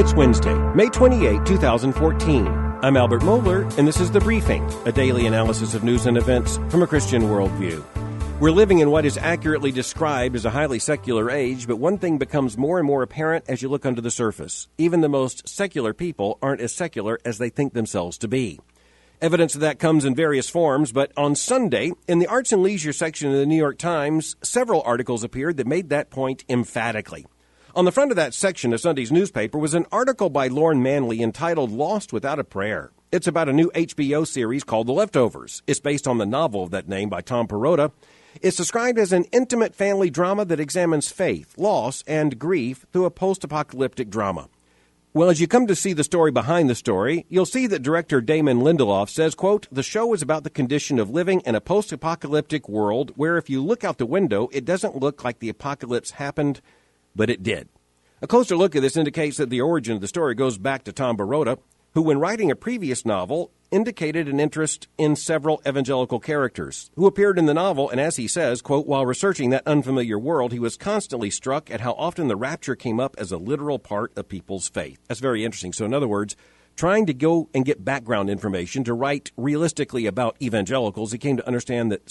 It's Wednesday, May 28, 2014. I'm Albert Mohler, and this is The Briefing, a daily analysis of news and events from a Christian worldview. We're living in what is accurately described as a highly secular age, but one thing becomes more and more apparent as you look under the surface. Even the most secular people aren't as secular as they think themselves to be. Evidence of that comes in various forms, but on Sunday, in the Arts and Leisure section of the New York Times, several articles appeared that made that point emphatically. On the front of that section of Sunday's newspaper was an article by Lorne Manley entitled Lost Without a Prayer. It's about a new HBO series called The Leftovers. It's based on the novel of that name by Tom Perrotta. It's described as an intimate family drama that examines faith, loss, and grief through a post-apocalyptic drama. Well, as you come to see the story behind the story, you'll see that director Damon Lindelof says, quote, the show is about the condition of living in a post-apocalyptic world where if you look out the window, it doesn't look like the apocalypse happened, but it did. A closer look at this indicates that the origin of the story goes back to Tom Perrotta, who, when writing a previous novel, indicated an interest in several evangelical characters who appeared in the novel, and as he says, quote, while researching that unfamiliar world, he was constantly struck at how often the rapture came up as a literal part of people's faith. That's very interesting. So in other words, trying to go and get background information to write realistically about evangelicals, he came to understand that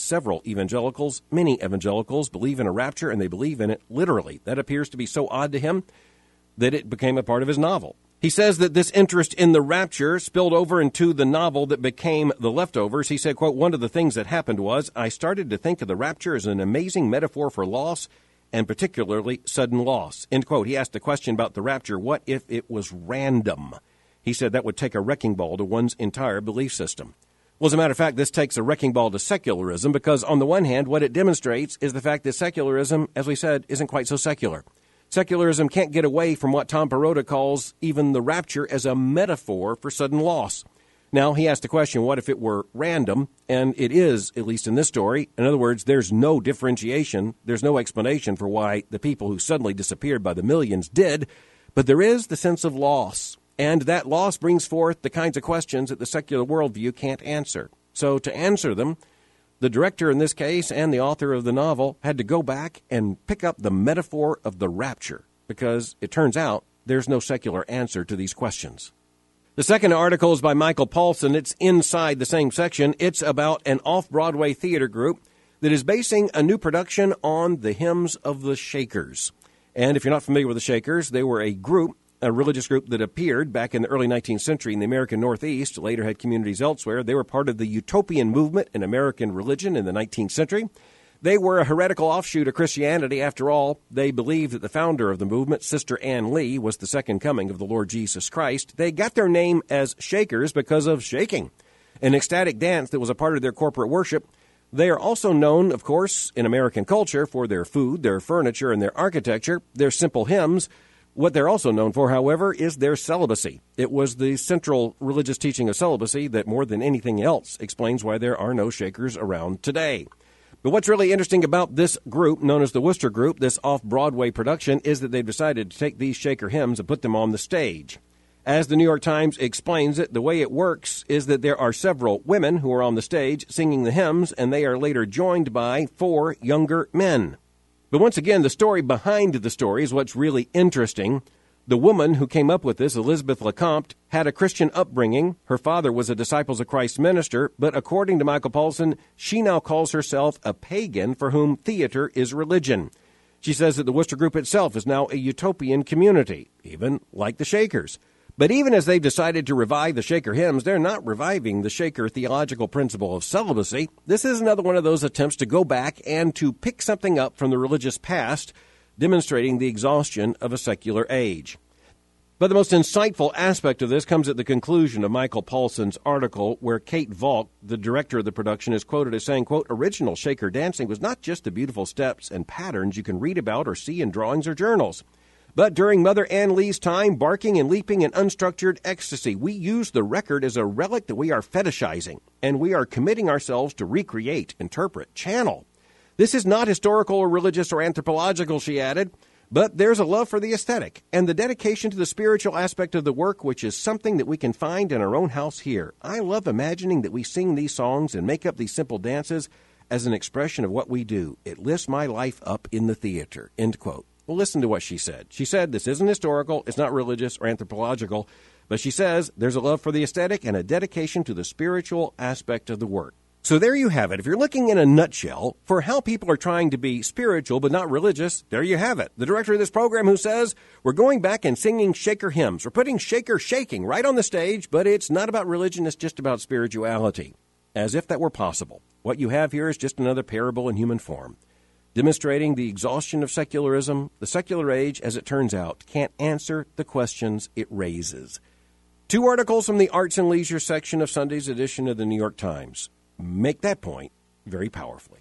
many evangelicals, believe in a rapture, and they believe in it literally. That appears to be so odd to him that it became a part of his novel. He says that this interest in the rapture spilled over into the novel that became The Leftovers. He said, quote, one of the things that happened was I started to think of the rapture as an amazing metaphor for loss, and particularly sudden loss, end quote. He asked the question about the rapture, what if it was random? He said that would take a wrecking ball to one's entire belief system. Well, as a matter of fact, this takes a wrecking ball to secularism because on the one hand, what it demonstrates is the fact that secularism, as we said, isn't quite so secular. Secularism can't get away from what Tom Perrotta calls even the rapture as a metaphor for sudden loss. Now, he asked the question, what if it were random? And it is, at least in this story. In other words, there's no differentiation. There's no explanation for why the people who suddenly disappeared by the millions did. But there is the sense of loss. And that loss brings forth the kinds of questions that the secular worldview can't answer. So to answer them, the director in this case and the author of the novel had to go back and pick up the metaphor of the rapture because it turns out there's no secular answer to these questions. The second article is by Michael Paulson. It's inside the same section. It's about an off-Broadway theater group that is basing a new production on the hymns of the Shakers. And if you're not familiar with the Shakers, they were a religious group that appeared back in the early 19th century in the American Northeast, later had communities elsewhere. They were part of the utopian movement in American religion in the 19th century. They were a heretical offshoot of Christianity. After all, they believed that the founder of the movement, Sister Ann Lee, was the second coming of the Lord Jesus Christ. They got their name as Shakers because of shaking, an ecstatic dance that was a part of their corporate worship. They are also known, of course, in American culture for their food, their furniture, and their architecture, their simple hymns. What they're also known for, however, is their celibacy. It was the central religious teaching of celibacy that more than anything else explains why there are no Shakers around today. But what's really interesting about this group, known as the Wooster Group, this off-Broadway production, is that they've decided to take these Shaker hymns and put them on the stage. As the New York Times explains it, the way it works is that there are several women who are on the stage singing the hymns, and they are later joined by 4 younger men. But once again, the story behind the story is what's really interesting. The woman who came up with this, Elizabeth LeCompte, had a Christian upbringing. Her father was a Disciples of Christ minister, but according to Michael Paulson, she now calls herself a pagan for whom theater is religion. She says that the Wooster Group itself is now a utopian community, even like the Shakers. But even as they've decided to revive the Shaker hymns, they're not reviving the Shaker theological principle of celibacy. This is another one of those attempts to go back and to pick something up from the religious past, demonstrating the exhaustion of a secular age. But the most insightful aspect of this comes at the conclusion of Michael Paulson's article, where Kate Valk, the director of the production, is quoted as saying, quote, original Shaker dancing was not just the beautiful steps and patterns you can read about or see in drawings or journals. But during Mother Ann Lee's time, barking and leaping in unstructured ecstasy, we use the record as a relic that we are fetishizing, and we are committing ourselves to recreate, interpret, channel. This is not historical or religious or anthropological, she added, but there's a love for the aesthetic and the dedication to the spiritual aspect of the work, which is something that we can find in our own house here. I love imagining that we sing these songs and make up these simple dances as an expression of what we do. It lifts my life up in the theater, end quote. Well, listen to what she said. She said this isn't historical, it's not religious or anthropological, but she says there's a love for the aesthetic and a dedication to the spiritual aspect of the work. So there you have it. If you're looking in a nutshell for how people are trying to be spiritual but not religious, there you have it. The director of this program who says we're going back and singing Shaker hymns. We're putting Shaker shaking right on the stage, but it's not about religion, it's just about spirituality. As if that were possible. What you have here is just another parable in human form, demonstrating the exhaustion of secularism. The secular age, as it turns out, can't answer the questions it raises. 2 articles from the Arts and Leisure section of Sunday's edition of the New York Times make that point very powerfully.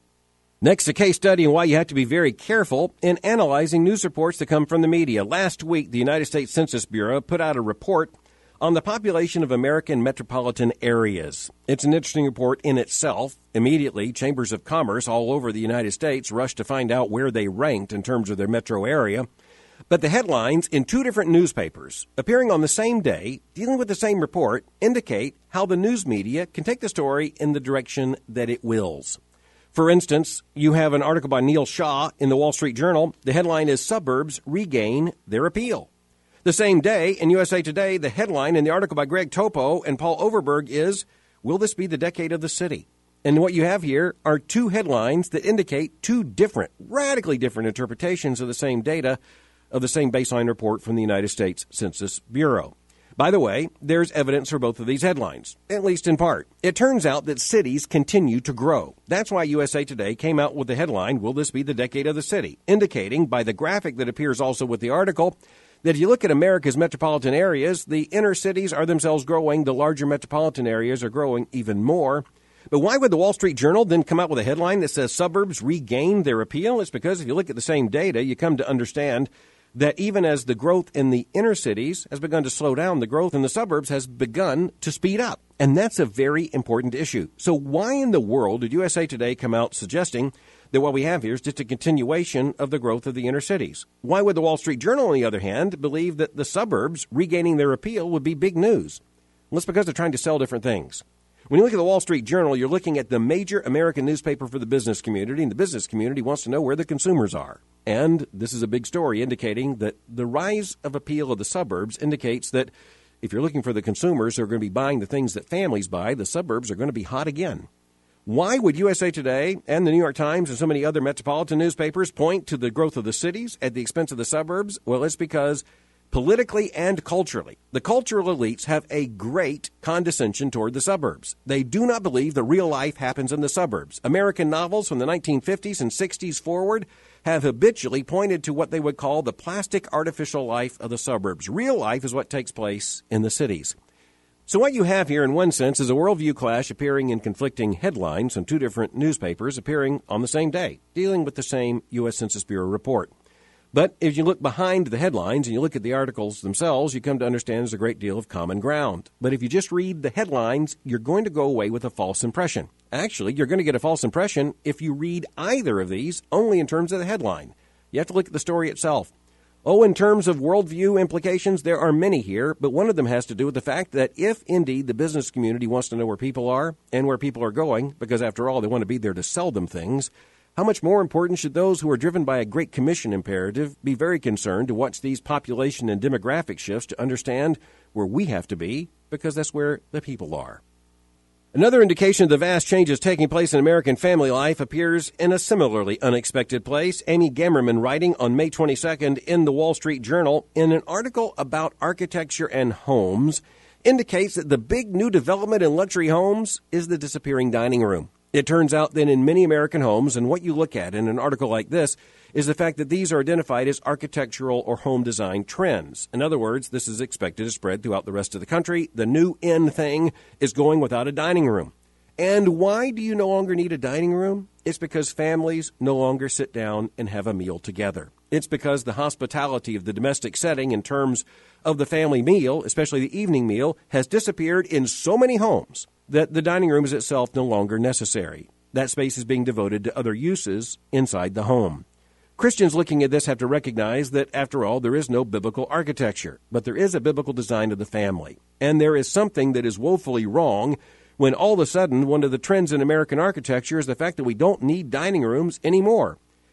Next, a case study on why you have to be very careful in analyzing news reports that come from the media. Last week, the United States Census Bureau put out a report on the population of American metropolitan areas. It's an interesting report in itself. Immediately, chambers of commerce all over the United States rushed to find out where they ranked in terms of their metro area. But the headlines in 2 different newspapers, appearing on the same day, dealing with the same report, indicate how the news media can take the story in the direction that it wills. For instance, you have an article by Neil Shaw in the Wall Street Journal. The headline is Suburbs Regain Their Appeal. The same day, in USA Today, the headline in the article by Greg Topo and Paul Overberg is, Will this be the decade of the city? And what you have here are 2 headlines that indicate 2 different, radically different interpretations of the same data of the same baseline report from the United States Census Bureau. By the way, there's evidence for both of these headlines, at least in part. It turns out that cities continue to grow. That's why USA Today came out with the headline, Will this be the decade of the city? Indicating by the graphic that appears also with the article that if you look at America's metropolitan areas, the inner cities are themselves growing. The larger metropolitan areas are growing even more. But why would the Wall Street Journal then come out with a headline that says suburbs regain their appeal? It's because if you look at the same data, you come to understand that even as the growth in the inner cities has begun to slow down, the growth in the suburbs has begun to speed up. And that's a very important issue. So why in the world did USA Today come out suggesting that what we have here is just a continuation of the growth of the inner cities? Why would the Wall Street Journal, on the other hand, believe that the suburbs regaining their appeal would be big news? Well, it's because they're trying to sell different things. When you look at the Wall Street Journal, you're looking at the major American newspaper for the business community, and the business community wants to know where the consumers are. And this is a big story indicating that the rise of appeal of the suburbs indicates that if you're looking for the consumers who are going to be buying the things that families buy, the suburbs are going to be hot again. Why would USA Today and the New York Times and so many other metropolitan newspapers point to the growth of the cities at the expense of the suburbs? Well, it's because politically and culturally, the cultural elites have a great condescension toward the suburbs. They do not believe the real life happens in the suburbs. American novels from the 1950s and 60s forward have habitually pointed to what they would call the plastic artificial life of the suburbs. Real life is what takes place in the cities. So what you have here, in one sense, is a worldview clash appearing in conflicting headlines from 2 different newspapers appearing on the same day, dealing with the same U.S. Census Bureau report. But if you look behind the headlines and you look at the articles themselves, you come to understand there's a great deal of common ground. But if you just read the headlines, you're going to go away with a false impression. Actually, you're going to get a false impression if you read either of these only in terms of the headline. You have to look at the story itself. Oh, in terms of worldview implications, there are many here, but one of them has to do with the fact that if indeed the business community wants to know where people are and where people are going, because after all, they want to be there to sell them things, how much more important should those who are driven by a Great Commission imperative be very concerned to watch these population and demographic shifts to understand where we have to be, because that's where the people are. Another indication of the vast changes taking place in American family life appears in a similarly unexpected place. Amy Gamerman, writing on May 22nd in the Wall Street Journal in an article about architecture and homes, indicates that the big new development in luxury homes is the disappearing dining room. It turns out that in many American homes, and what you look at in an article like this, is the fact that these are identified as architectural or home design trends. In other words, this is expected to spread throughout the rest of the country. The new in thing is going without a dining room. And why do you no longer need a dining room? It's because families no longer sit down and have a meal together. It's because the hospitality of the domestic setting in terms of the family meal, especially the evening meal, has disappeared in so many homes that the dining room is itself no longer necessary. That space is being devoted to other uses inside the home. Christians looking at this have to recognize that, after all, there is no biblical architecture, but there is a biblical design of the family. And there is something that is woefully wrong when all of a sudden one of the trends in American architecture is the fact that we don't need dining rooms anymore.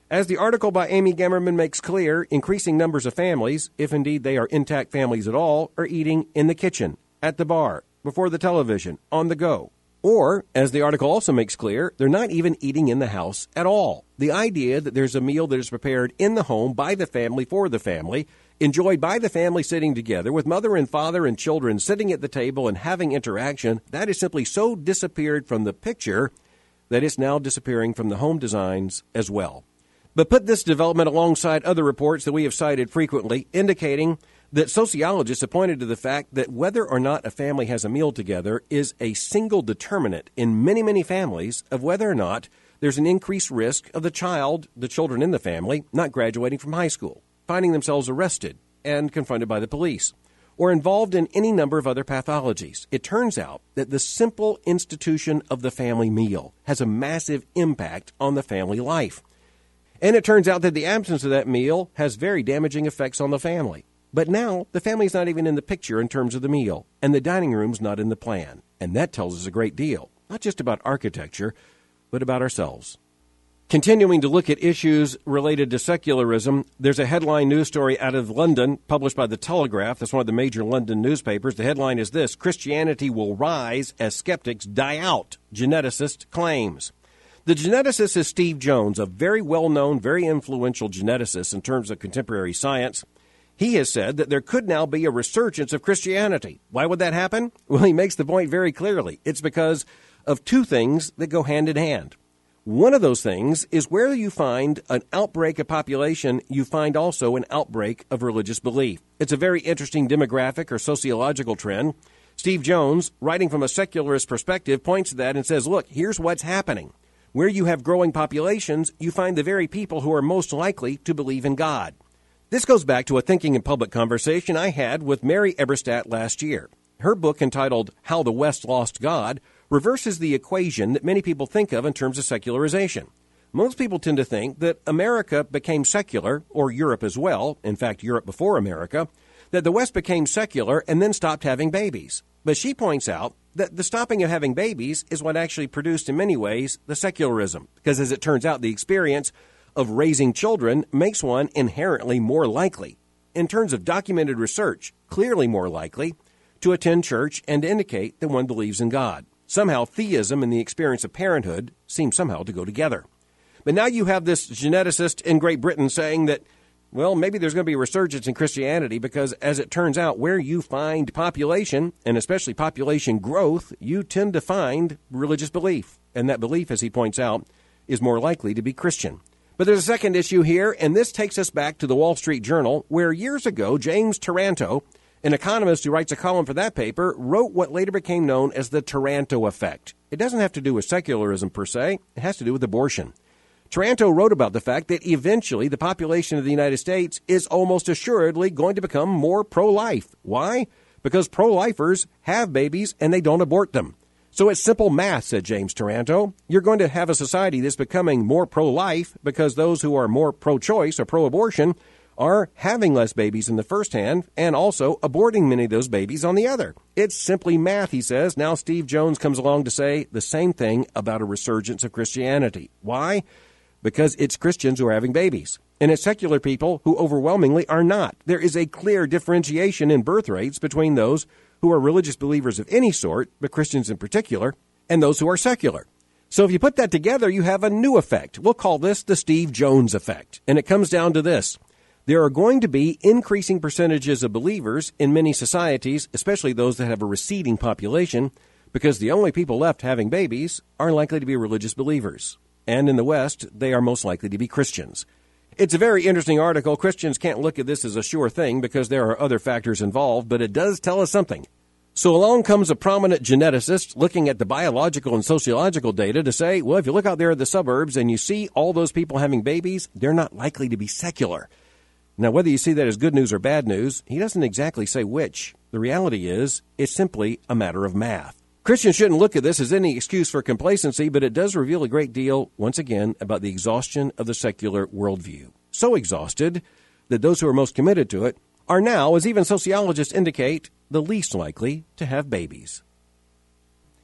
As the article by Amy Gemmerman makes clear, increasing numbers of families, if indeed they are intact families at all, are eating in the kitchen, at the bar, before the television, on the go. Or, as the article also makes clear, they're not even eating in the house at all. The idea that there's a meal that is prepared in the home by the family for the family, enjoyed by the family sitting together with mother and father and children sitting at the table and having interaction, that is simply so disappeared from the picture that it's now disappearing from the home designs as well. But put this development alongside other reports that we have cited frequently, indicating that sociologists have pointed to the fact that whether or not a family has a meal together is a single determinant in many, many families of whether or not there's an increased risk of the children in the family, not graduating from high school, finding themselves arrested and confronted by the police, or involved in any number of other pathologies. It turns out that the simple institution of the family meal has a massive impact on the family life. And it turns out that the absence of that meal has very damaging effects on the family. But now, the family's not even in the picture in terms of the meal, and the dining room's not in the plan. And that tells us a great deal, not just about architecture, but about ourselves. Continuing to look at issues related to secularism, there's a headline news story out of London, published by The Telegraph. That's one of the major London newspapers. The headline is this: Christianity will rise as skeptics die out, geneticist claims. The geneticist is Steve Jones, a very well-known, very influential geneticist in terms of contemporary science. He has said that there could now be a resurgence of Christianity. Why would that happen? Well, he makes the point very clearly. It's because of two things that go hand in hand. One of those things is where you find an outbreak of population, you find also an outbreak of religious belief. It's a very interesting demographic or sociological trend. Steve Jones, writing from a secularist perspective, points to that and says, look, here's what's happening. Where you have growing populations, you find the very people who are most likely to believe in God. This goes back to a Thinking in Public conversation I had with Mary Eberstadt last year. Her book, entitled How the West Lost God, reverses the equation that many people think of in terms of secularization. Most people tend to think that America became secular, or Europe as well, in fact, Europe before America, that the West became secular and then stopped having babies. But she points out that the stopping of having babies is what actually produced, in many ways, the secularism. Because as it turns out, the experience of raising children makes one inherently more likely, in terms of documented research, clearly more likely, to attend church and to indicate that one believes in God. Somehow, theism and the experience of parenthood seem somehow to go together. But now you have this geneticist in Great Britain saying that, well, maybe there's going to be a resurgence in Christianity because, as it turns out, where you find population, and especially population growth, you tend to find religious belief. And that belief, as he points out, is more likely to be Christian. But there's a second issue here, and this takes us back to the Wall Street Journal, where years ago, James Taranto, an economist who writes a column for that paper, wrote what later became known as the Taranto effect. It doesn't have to do with secularism per se. It has to do with abortion. Taranto wrote about the fact that eventually the population of the United States is almost assuredly going to become more pro-life. Why? Because pro-lifers have babies and they don't abort them. So it's simple math, said James Taranto. You're going to have a society that's becoming more pro-life because those who are more pro-choice or pro-abortion are having less babies in the first hand and also aborting many of those babies on the other. It's simply math, he says. Now Steve Jones comes along to say the same thing about a resurgence of Christianity. Why? Because it's Christians who are having babies, and it's secular people who overwhelmingly are not. There is a clear differentiation in birth rates between those who are religious believers of any sort, but Christians in particular, and those who are secular. So if you put that together, you have a new effect. We'll call this the Steve Jones effect, and it comes down to this. There are going to be increasing percentages of believers in many societies, especially those that have a receding population, because the only people left having babies are likely to be religious believers. And in the West, they are most likely to be Christians. It's a very interesting article. Christians can't look at this as a sure thing because there are other factors involved, but it does tell us something. So along comes a prominent geneticist looking at the biological and sociological data to say, well, if you look out there at the suburbs and you see all those people having babies, they're not likely to be secular. Now, whether you see that as good news or bad news, he doesn't exactly say which. The reality is, it's simply a matter of math. Christians shouldn't look at this as any excuse for complacency, but it does reveal a great deal, once again, about the exhaustion of the secular worldview. So exhausted that those who are most committed to it are now, as even sociologists indicate, the least likely to have babies.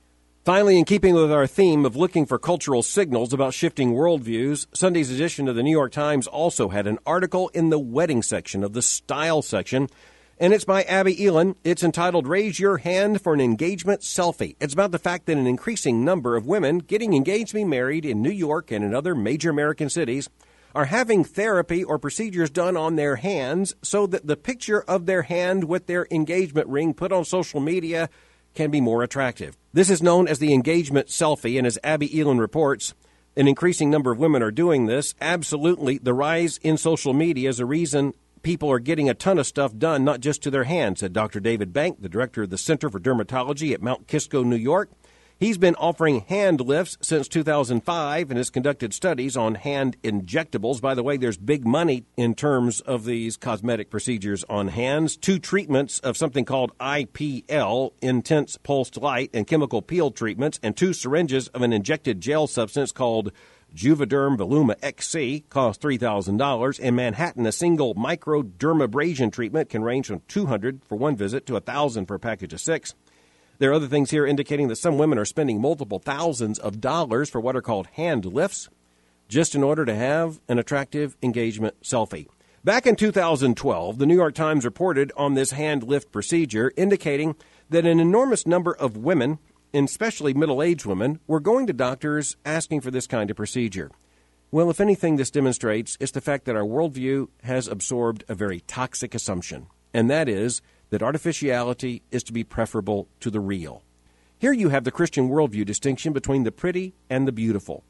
Finally, in keeping with our theme of looking for cultural signals about shifting worldviews, Sunday's edition of the New York Times also had an article in the wedding section of the style section, and it's by Abby Elan. It's entitled, Raise Your Hand for an Engagement Selfie. It's about the fact that an increasing number of women getting engaged to be married in New York and in other major American cities are having therapy or procedures done on their hands so that the picture of their hand with their engagement ring put on social media can be more attractive. This is known as the engagement selfie, and as Abby Elan reports, an increasing number of women are doing this. Absolutely, the rise in social media is a reason people are getting a ton of stuff done, not just to their hands, said Dr. David Bank, the director of the Center for Dermatology at Mount Kisco, New York. He's been offering hand lifts since 2005 and has conducted studies on hand injectables. By the way, there's big money in terms of these cosmetic procedures on hands. 2 treatments of something called IPL, intense pulsed light, and chemical peel treatments, and 2 syringes of an injected gel substance called Juvederm Voluma XC cost $3,000. In Manhattan, a single microdermabrasion treatment can range from $200 for one visit to $1,000 for a package of 6. There are other things here indicating that some women are spending multiple thousands of dollars for what are called hand lifts just in order to have an attractive engagement selfie. Back in 2012, the New York Times reported on this hand lift procedure, indicating that an enormous number of women, and especially middle-aged women, were going to doctors asking for this kind of procedure. Well, if anything this demonstrates, it's the fact that our worldview has absorbed a very toxic assumption, and that is that artificiality is to be preferable to the real. Here you have the Christian worldview distinction between the pretty and the beautiful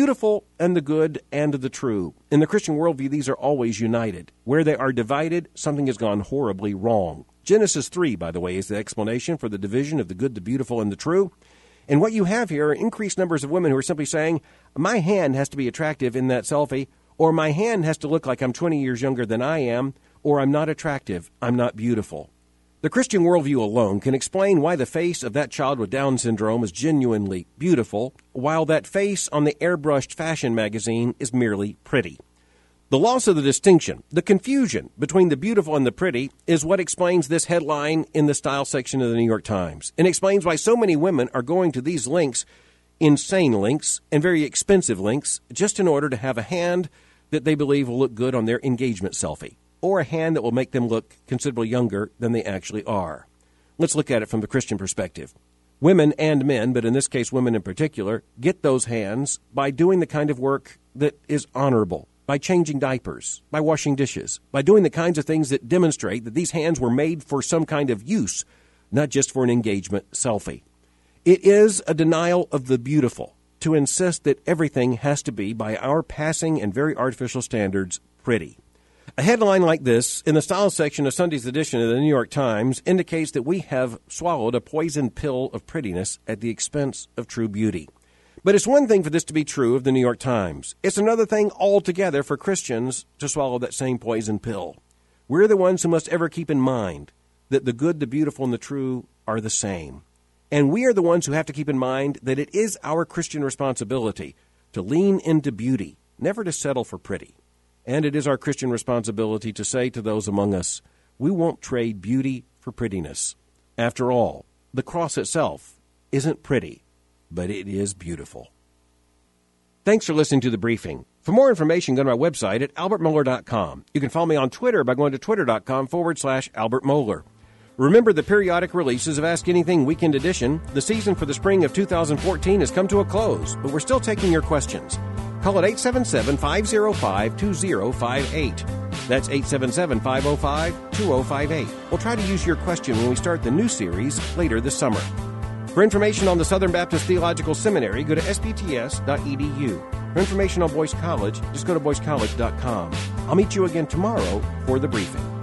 and the good and the true. In the Christian worldview, these are always united. Where they are divided, something has gone horribly wrong. Genesis 3, by the way, is the explanation for the division of the good, the beautiful, and the true. And what you have here are increased numbers of women who are simply saying, my hand has to be attractive in that selfie, or my hand has to look like I'm 20 years younger than I am, or I'm not attractive, I'm not beautiful. The Christian worldview alone can explain why the face of that child with Down syndrome is genuinely beautiful, while that face on the airbrushed fashion magazine is merely pretty. The loss of the distinction, the confusion between the beautiful and the pretty, is what explains this headline in the style section of the New York Times, and explains why so many women are going to these links, insane links, and very expensive links, just in order to have a hand that they believe will look good on their engagement selfie, or a hand that will make them look considerably younger than they actually are. Let's look at it from the Christian perspective. Women and men, but in this case women in particular, get those hands by doing the kind of work that is honorable, by changing diapers, by washing dishes, by doing the kinds of things that demonstrate that these hands were made for some kind of use, not just for an engagement selfie. It is a denial of the beautiful to insist that everything has to be, by our passing and very artificial standards, pretty. A headline like this in the style section of Sunday's edition of the New York Times indicates that we have swallowed a poison pill of prettiness at the expense of true beauty. But it's one thing for this to be true of the New York Times. It's another thing altogether for Christians to swallow that same poison pill. We're the ones who must ever keep in mind that the good, the beautiful, and the true are the same. And we are the ones who have to keep in mind that it is our Christian responsibility to lean into beauty, never to settle for pretty. And it is our Christian responsibility to say to those among us, we won't trade beauty for prettiness. After all, the cross itself isn't pretty, but it is beautiful. Thanks for listening to The Briefing. For more information, go to my website at albertmohler.com. You can follow me on Twitter by going to twitter.com/Albert Mohler. Remember the periodic releases of Ask Anything Weekend Edition. The season for the spring of 2014 has come to a close, but we're still taking your questions. Call at 877-505-2058. That's 877-505-2058. We'll try to use your question when we start the new series later this summer. For information on the Southern Baptist Theological Seminary, go to spts.edu. For information on Boyce College, just go to boycecollege.com. I'll meet you again tomorrow for The Briefing.